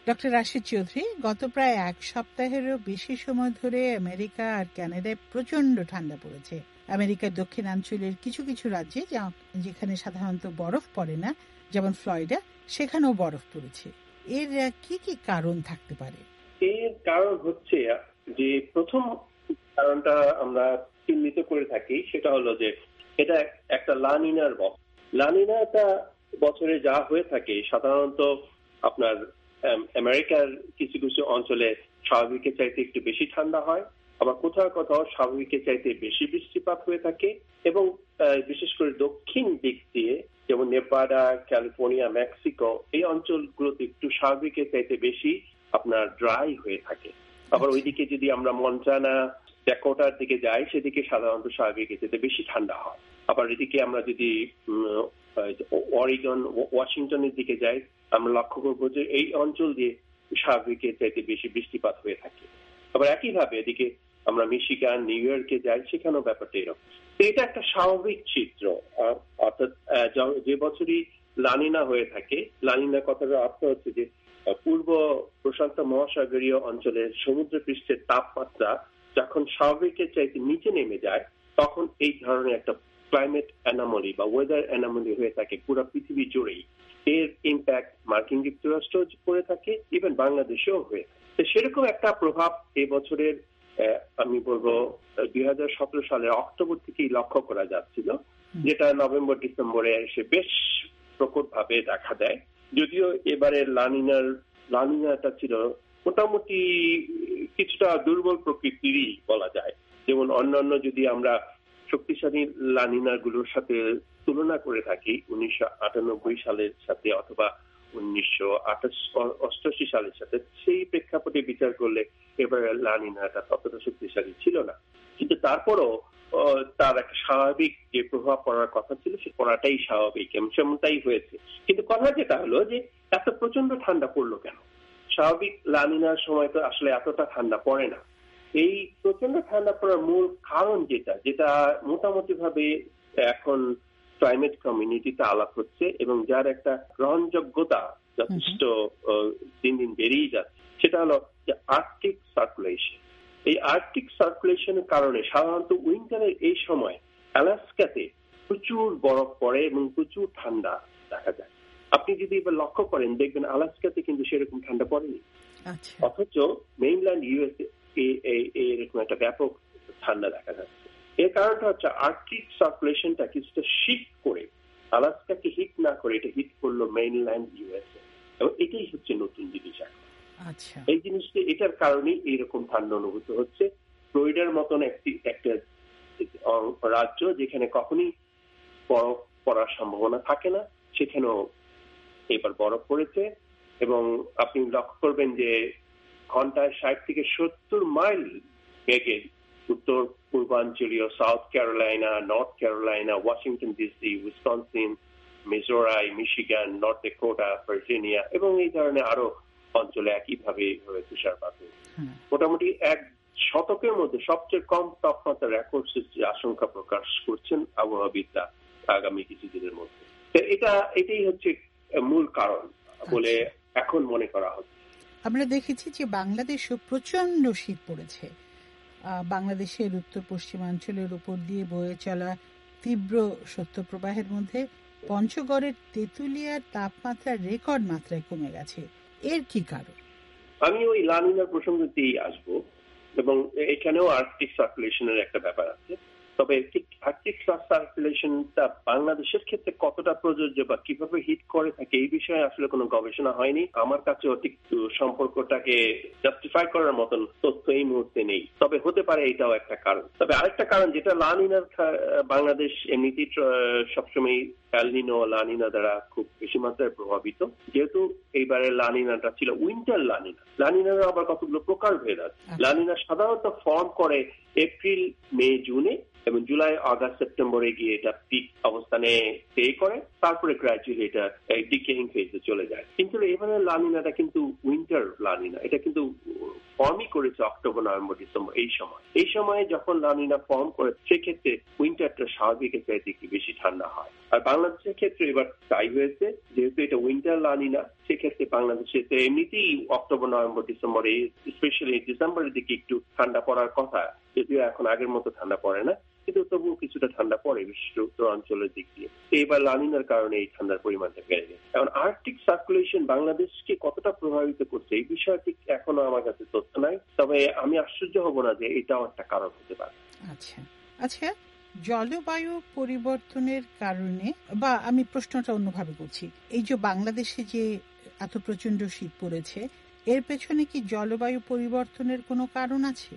Doctor Rashid Chowdhury, গত প্রায় এক সপ্তাহেরও বেশি সময় ধরে আমেরিকা আর কানাডায় প্রচন্ড ঠান্ডা পড়েছে। আমেরিকার দক্ষিণাঞ্চলের কিছু কিছু রাজ্যে যেখানে সাধারণত বরফ পড়ে না, যেমন ফ্লোরিডা, সেখানেও বরফ পড়েছে। এর কি কি কারণ থাকতে পারে? এর কারণ হচ্ছে যে প্রথম কারণটা আমরা চিহ্নিত করে থাকি, সেটা হলো যে এটা একটা লা নিনার বছর। লা নিনাটা বছরে যা হয়ে থাকে সাধারণত আপনার আমেরিকার কিছু কিছু অঞ্চলে স্বাভাবিকের চাইতে একটু বেশি ঠান্ডা হয়, আবার কোথাও কোথাও স্বাভাবিকের চাইতে বেশি বৃষ্টিপাত হয়ে থাকে, এবং বিশেষ করে দক্ষিণ দিক দিয়ে যেমন নেভাডা, ক্যালিফোর্নিয়া, মেক্সিকো, এই অঞ্চলগুলোতে একটু স্বাভাবিকের চাইতে বেশি আপনার ড্রাই হয়ে থাকে। আবার ওইদিকে যদি আমরা মন্টানা, ড্যাকোটার দিকে যাই, সেদিকে সাধারণত স্বাভাবিকের চাইতে বেশি ঠান্ডা হয়। আবার এদিকে আমরা যদি অরিগন, ওয়াশিংটনের দিকে যাই, আমরা লক্ষ্য করবো যে এই অঞ্চল দিয়ে স্বাভাবিকের চাইতে বেশি বৃষ্টিপাত হয়ে থাকে। আবার একইভাবে এদিকে আমরা মিশিগান, নিউ ইয়র্কে যাই, সেখানেও ব্যাপারটা এরকম। এটা একটা স্বাভাবিক চিত্র। অর্থাৎ যে বছরই লানিনা হয়ে থাকে, লানিনা কথার অর্থ হচ্ছে যে পূর্ব প্রশান্ত মহাসাগরীয় অঞ্চলের সমুদ্র পৃষ্ঠের তাপমাত্রা যখন স্বাভাবিকের চাইতে নিচে নেমে যায়, তখন এই ধরনের একটা ক্লাইমেট অ্যানোমালি বা ওয়েদার অ্যানোমালি হয়ে থাকে পুরো পৃথিবী জুড়েই। এর ইম্প্যাক্ট মার্কিন যুক্তরাষ্ট্র করে থাকে, ইভেন বাংলাদেশেও হয়ে থাকে। সেরকম একটা প্রভাব এই বছরের আমি বলবো 2017 সালের অক্টোবর থেকেই লক্ষ্য করা যাচ্ছিল, যেটা নভেম্বর ডিসেম্বরে এসে বেশ প্রকট ভাবে দেখা দেয়। যদিও এবারে লানিনাটা ছিল মোটামুটি কিছুটা দুর্বল প্রকৃতিরই বলা যায়। যেমন অন্যান্য যদি আমরা শক্তিশালী লানিনা গুলোর সাথে তুলনা করে থাকি 1998 সালের সাথে অথবা 1988 সালের সাথে, সেই প্রেক্ষাপটে বিচার করলে এবারে লানিনাটা ততটা শক্তিশালী ছিল না। কিন্তু তারপরও তার একটা স্বাভাবিক যে প্রভাব পড়ার কথা ছিল, সে পড়াটাই স্বাভাবিক, সেমনটাই হয়েছে। কিন্তু কথা যেটা হলো যে এত প্রচন্ড ঠান্ডা পড়লো কেন? স্বাভাবিক লানিনার সময় তো আসলে এতটা ঠান্ডা পড়ে না। এই প্রচন্ড ঠান্ডা পড়ার মূল কারণ যেটা মোটামুটি ভাবে এখন ক্লাইমেট কমিউনিটিতে আলাপ হচ্ছে এবং যার একটা গ্রহণযোগ্যতা যথেষ্ট দিন দিন বেড়েই যাচ্ছে, সেটা হলো যে আর্কটিক সার্কুলেশন। এই আর্কটিক সার্কুলেশনের কারণে সাধারণত উইন্টারের এই সময় আলাস্কাতে প্রচুর বরফ পড়ে এবং প্রচুর ঠান্ডা দেখা যায়। আপনি যদি এবার লক্ষ্য করেন, দেখবেন আলাস্কাতে কিন্তু সেরকম ঠান্ডা পড়েনি, অথচ মেইনল্যান্ড ইউএসএ এরকম একটা ব্যাপক ঠান্ডা দেখা যাচ্ছে। এর কারণটা হচ্ছে আর্কটিক সার্কুলেশনটা কিছুটা শিফট করে আলাস্কাকে হিট না করে এটা হিট করলো মেইনল্যান্ড ইউএসএ, এবং এটাই হচ্ছে নতুন জিনিস এখন। এই জিনিসটা, এটার কারণেই এইরকম ঠান্ডা অনুভূত হচ্ছে। ফ্লোরিডার মতন একটা রাজ্য যেখানে কখনই বরফ পড়ার সম্ভাবনা থাকে না, সেখানেও এবার বরফ পড়েছে। এবং আপনি লক্ষ্য করবেন যে ঘন্টায় 60 থেকে 70 মাইল বেগে উত্তর পূর্বাঞ্চলীয় South Carolina, North Carolina, Washington DC, Wisconsin, Missouri, Michigan, North Dakota, Virginia এবং এই ধরনের আরো অঞ্চলে একইভাবে তুষারপাত হয়েছে। মোটামুটি 1 শতকের মধ্যে সবচেয়ে কম তাপমাত্রা রেকর্ড সৃষ্টির আশঙ্কা প্রকাশ করছেন আবহাওয়াবিদরা আগামী কিছুদিনের মধ্যে। এটাই হচ্ছে মূল কারণ বলে এখন মনে করা হচ্ছে। আমরা দেখেছি যে বাংলাদেশও প্রচন্ড শীত পড়েছে। বাংলাদেশের উত্তর পশ্চিমাঞ্চলের উপর দিয়ে বয়ে চলা তীব্র শৈত্যপ্রবাহের মধ্যে পঞ্চগড়ের তেঁতুলিয়ার তাপমাত্রা রেকর্ড মাত্রায় কমে গেছে। এর কি কারণ? আমি ওই লানিনার প্রসঙ্গতেই আসবো, এবং এখানেও আর্কটিক সার্কুলেশনের একটা ব্যাপার আছে। তবে আর্কটিক সার্কুলেশনটা বাংলাদেশের ক্ষেত্রে কতটা প্রযোজ্য বা কিভাবে হিট করে থাকে এই বিষয়ে আসলে কোনো গবেষণা হয়নি। আমার কাছে ঠিক সম্পর্কটাকে জাস্টিফাই করার মতন তথ্য এই মুহূর্তে নেই। তবে হতে পারে এটাও একটা কারণ। তবে আরেকটা কারণ যেটা লানিনার, বাংলাদেশ এমনিতেই সবসময় এল নিনো, লানিনা দ্বারা খুব বেশি মাত্রায় প্রভাবিত। যেহেতু এইবারের লানিনাটা ছিল উইন্টার লানিনা। লানিনার আবার কতগুলো প্রকারভেদ আছে। লানিনা সাধারণত ফর্ম করে এপ্রিল, মে, জুনে, এবং জুলাই, আগস্ট, সেপ্টেম্বরে গিয়ে এটা পিক অবস্থানে স্টে করে, তারপরে গ্র্যাজুয়ালি এটা ডিকেইং ফেজে চলে যায়। কিন্তু এবারে লানিনাটা কিন্তু উইন্টার উইন্টার লানিনা, এটা কিন্তু ফর্মই করেছে অক্টোবর, নভেম্বর, ডিসেম্বর। এই সময়ে যখন লানিনা ফর্ম করে সেক্ষেত্রে উইন্টারটা স্বাভাবিকের চাইতে একটু বেশি ঠান্ডা হয়। আর বাংলাদেশের ক্ষেত্রে এবার তাই হয়েছে, যেহেতু এটা উইন্টার লানিনা, সেক্ষেত্রে বাংলাদেশে এমনিতেই অক্টোবর, নভেম্বর, ডিসেম্বরে, স্পেশালি ডিসেম্বরের দিকে একটু ঠান্ডা পড়ার কথা, যদিও এখন আগের মতো ঠান্ডা পড়ে না, কিন্তু তবুও কিছুটা ঠান্ডা পড়ে, বিশেষ করে উত্তরাঞ্চলের দিক দিয়ে। এবার লানিনার কারণে এই ঠান্ডার পরিমাণটা বেড়ে গেছে। এখন আর্কটিক সার্কুলেশন বাংলাদেশকে কতটা প্রভাবিত করছে এই বিষয়ে ঠিক এখনো আমার কাছে তথ্য নাই, তবে আমি আশ্চর্য হব না যে এটাও একটা কারণ হতে পারে। আচ্ছা আচ্ছা, জলবায়ু পরিবর্তনের কারণে, বা আমি প্রশ্নটা অন্যভাবে করছি, এই যে বাংলাদেশে যে এত প্রচন্ড শীত পড়েছে, এর পেছনে কি জলবায়ু পরিবর্তনের কোনো কারণ আছে?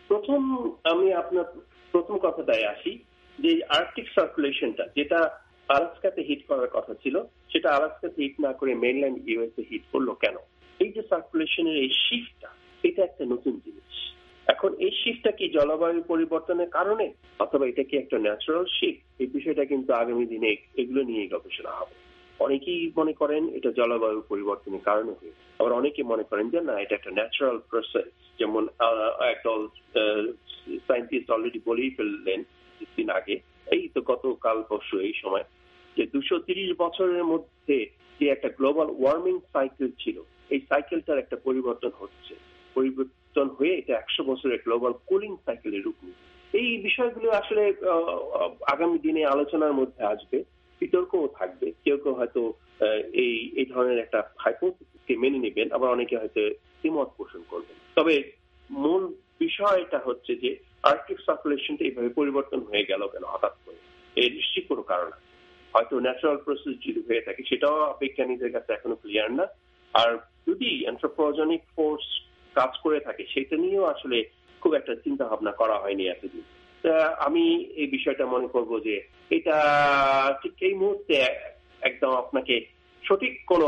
আমি আপনার প্রথম কথাটায় আসি, যে আর্কটিক সার্কুলেশনটা যেটা আলাস্কাতে হিট করার কথা ছিল, সেটা আলাস্কাতে হিট না করে মেইনল্যান্ড ইউএসএ হিট করলো কেন? এই যে সার্কুলেশনের এই শিফটটা, এটা একটা নতুন জিনিস। এখন এই শিফটটা কি জলবায়ু পরিবর্তনের কারণে, অথবা এটা কি একটা ন্যাচারাল শিফট? এই বিষয়টা কিন্তু আগামী দিনে এগুলো নিয়ে গবেষণা হবে। অনেকেই মনে করেন এটা জলবায়ু পরিবর্তনের কারণে হয়েছে, আবার অনেকে মনে করেন যে না, এটা একটা ন্যাচারাল প্রসেস। যেমন একদল সায়েন্টিস্ট অলরেডি বলেই ফেললেন কিছুদিন আগে, এই তো গতকাল পরশু এই সময়, যে 230 বছরের মধ্যে যে একটা গ্লোবাল ওয়ার্মিং সাইকেল ছিল, এই সাইকেলটার একটা পরিবর্তন হচ্ছে, পরিবর্তন হয়ে এটা 100 বছরের গ্লোবাল কুলিং সাইকেলের রূপ নিচ্ছে। এই বিষয়গুলো আসলে আগামী দিনে আলোচনার মধ্যে আসবে, বিতর্কও থাকবে। কেউ কেউ হয়তো এই ধরনের একটা হাইপোথিসিসকে মেনে নেবেন, আবার অনেকে হয়তো দ্বিমত পোষণ করবেন। তবে মূল বিষয়টা হচ্ছে যে আর্কটিক সার্কুলেশনটা এইভাবে পরিবর্তন হয়ে গেল কেন হঠাৎ করে, এর নিশ্চিত কোনো কারণ আছে। হয়তো ন্যাচারাল প্রসেস যদি হয়ে থাকে, সেটাও বিজ্ঞানীদের কাছে এখনো ক্লিয়ার না। আর যদি অ্যানথ্রোপোজেনিক ফোর্স কাজ করে থাকে, সেটা নিয়েও আসলে খুব একটা চিন্তা ভাবনা করা হয়নি এতদিন। আমি এই বিষয়টা মনে করব যে এটা ঠিক এই মুহূর্তে একদম আপনাকে সঠিক কোনো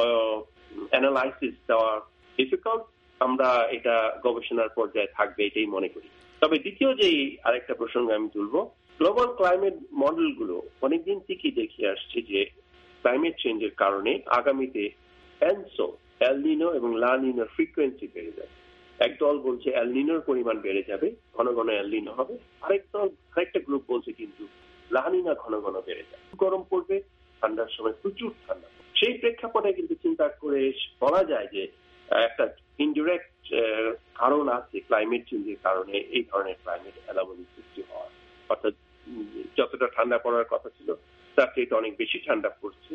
অ্যানালাইসিস দেওয়া ডিফিকাল্ট। আমরা এটা গবেষণার পর্যায়ে থাকবে এটাই মনে করি। তবে দ্বিতীয় যেই আরেকটা প্রসঙ্গ আমি তুলব, গ্লোবাল ক্লাইমেট মডেলগুলো অনেকদিন থেকেই দেখিয়ে আসছে যে ক্লাইমেট চেঞ্জের কারণে আগামীতে এনসো, এল নিনো এবং লা নিনোর ফ্রিকোয়েন্সি বেড়ে যাবে। একদল বলছে এল নিনোর পরিমাণ বেড়ে যাবে, ঘন ঘন এল নিনো হবে। আরেকটা গ্রুপ বলছে কিন্তু লা নিনা ঘন ঘন বেড়ে যাবে, গরম পড়বে, ঠান্ডার সময় প্রচুর ঠান্ডা। সেই প্রেক্ষাপটে কিন্তু চিন্তা করে বলা যায় যে একটা ইনডিরেক্ট কারণ আছে ক্লাইমেট চেঞ্জের কারণে এই ধরনের ক্লাইমেট অ্যানোমালি সৃষ্টি হওয়ার। অর্থাৎ যতটা ঠান্ডা পড়ার কথা ছিল তার চেয়ে অনেক বেশি ঠান্ডা পড়ছে,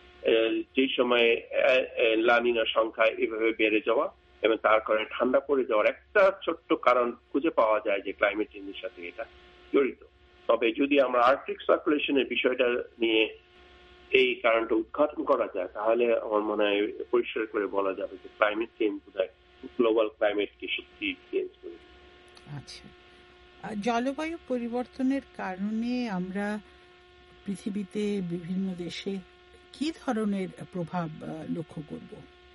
যে সময়ে লা নিনার সংখ্যা এভাবে বেড়ে যাওয়া এবং তার কারণে ঠান্ডা পড়ে যাওয়ার একটা ছোট্ট কারণ খুঁজে পাওয়া যায় যে ক্লাইমেট চেঞ্জের সাথে এটা জড়িত। তবে যদি আমরা আর্কটিক সার্কুলেশনের বিষয়টা নিয়ে এই কারণটা উদ্ঘাটন করা যায়, তাহলে আমার মনে হয় পরিষ্কার করে বলা যাবে যে ক্লাইমেট চেঞ্জ বোধহয় গ্লোবাল ক্লাইমেটকে সত্যি চেঞ্জ করে। আচ্ছা, জলবায়ু পরিবর্তনের কারণে আমরা পৃথিবীতে বিভিন্ন দেশে কি ধরনের প্রভাব লক্ষ্য করব?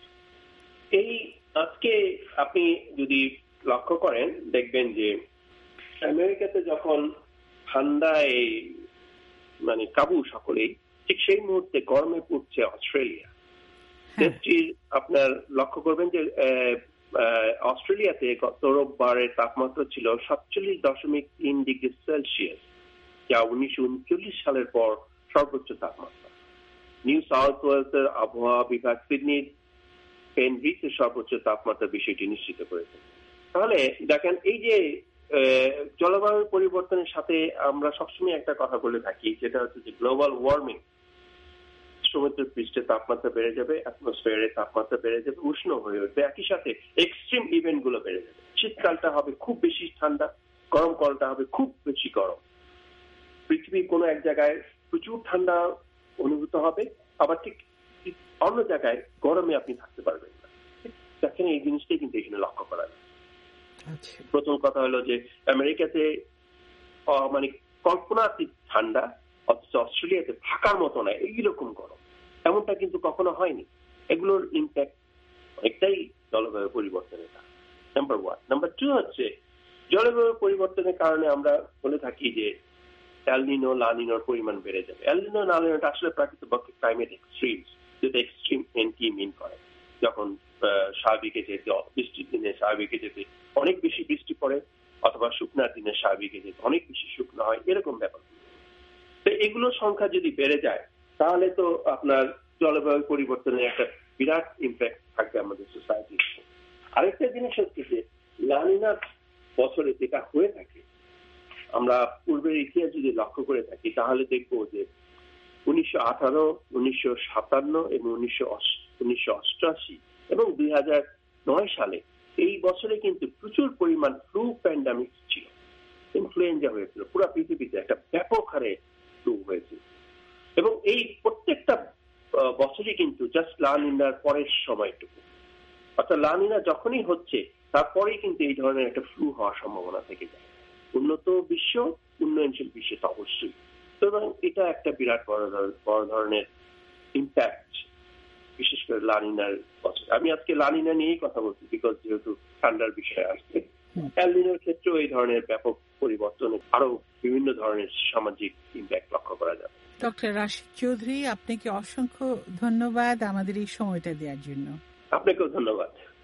এই আজকে আপনি যদি লক্ষ্য করেন, দেখবেন যে আমেরিকাতে যখন ঠান্ডায় মানে কাবু সকলেই, ঠিক সেই মুহূর্তে গরমে পড়ছে অস্ট্রেলিয়া। দেশটির আপনার লক্ষ্য করবেন যে অস্ট্রেলিয়াতে গত রোববারের তাপমাত্রা ছিল 47.3 ডিগ্রি সেলসিয়াস, যা 1939 সালের পর সর্বোচ্চ তাপমাত্রা। নিউ সাউথ ওয়েলসের আবহাওয়া বিভাগ সিডনির পেনব্রিজের সর্বোচ্চ তাপমাত্রা বিষয়টি নিশ্চিত করেছে। তাহলে দেখেন, এই যে জলবায়ু পরিবর্তনের সাথে আমরা সবসময় একটা কথা বলে থাকি, যেটা হচ্ছে যে গ্লোবাল ওয়ার্মিং। সমুদ্র পৃষ্ঠে তাপমাত্রা বেড়ে যাবে, অ্যাটমসফিয়ারের তাপমাত্রা বেড়ে যাবে, উষ্ণ হয়ে উঠবে, একই সাথে এক্সট্রিম ইভেন্ট গুলো বেড়ে যাবে। শীতকালটা হবে খুব বেশি ঠান্ডা, গরমকালটা হবে খুব বেশি গরম। পৃথিবীর কোনো এক জায়গায় প্রচুর ঠান্ডা অনুভূত হবে, আবার ঠিক অন্য জায়গায় গরমে আপনি থাকতে পারবেন না। দেখেন, এই জিনিসটাই কিন্তু এখানে লক্ষ্য করা যায়। প্রথম কথা হলো যে আমেরিকাতে মানে কল্পনাতীত ঠান্ডা, অথচ অস্ট্রেলিয়াতে থাকার মতো নয় এইরকম গরম, এমনটা কিন্তু কখনো হয়নি। এগুলোর ইম্প্যাক্ট অনেকটাই জলবায়ু পরিবর্তনের কারণ, নাম্বার ওয়ান। নাম্বার টু হচ্ছে জলবায়ু পরিবর্তনের কারণে আমরা বলে থাকি যে এল নিনো লা নিনোর পরিমাণ বেড়ে যাবে। এল নিনো লা নিনোটা আসলে প্রাকৃতিক ক্লাইমেট এক্সট্রিমস, যেটা এক্সট্রিম এন কি মিন করে। যখন স্বাভাবিকে যেতে, বৃষ্টির দিনে স্বাভাবিকে যেতে অনেক বেশি বৃষ্টি পড়ে, অথবা শুকনার দিনে স্বাভাবিকে যেতে অনেক বেশি শুকনো হয়, এরকম ব্যাপার। তো এগুলোর সংখ্যা যদি বেড়ে যায় তাহলে তো আপনার জলবায়ু পরিবর্তনের একটা বিরাট ইম্প্যাক্ট থাকবে আমাদের সোসাইটি। আরেকটা জিনিস হচ্ছে যে লা নিনা বছরে যেটা হয়ে থাকে, আমরা পূর্বের ইতিহাস যদি লক্ষ্য করে থাকি তাহলে দেখবো যে 1918, 1957 এবং 1988 এবং 2009 সালে এই বছরে কিন্তু প্রচুর পরিমাণ ফ্লু প্যান্ডামিক ছিল, ইনফ্লুয়েঞ্জা হয়েছিল, পুরো পৃথিবীতে একটা ব্যাপক হারে ফ্লু হয়েছিল। এবং এই প্রত্যেকটা বছরই কিন্তু জাস্ট লা নিনার পরের সময়টুকু, অর্থাৎ লা নিনা যখনই হচ্ছে তারপরেই কিন্তু এই ধরনের একটা ফ্লু হওয়ার সম্ভাবনা থেকে যায়, উন্নত বিশ্ব, উন্নয়নশীল বিশ্বে তো অবশ্যই। সুতরাং এটা একটা বিরাট বড় ধরনের ইম্প্যাক্ট, বিশেষ করে লা নিনার বছর। আমি আজকে লা নিনা নিয়েই কথা বলছি, বিকজ যেহেতু ঠান্ডার বিষয় আসছে। এল নিনোর ক্ষেত্রেও এই ধরনের ব্যাপক পরিবর্তনে আরো বিভিন্ন ধরনের সামাজিক ইম্প্যাক্ট লক্ষ্য করা যাবে। ডক্টর রাশিদ চৌধুরী, আপনাকে অসংখ্য ধন্যবাদ আমাদের এই সময়টা দেওয়ার জন্য। আপনাকেও ধন্যবাদ।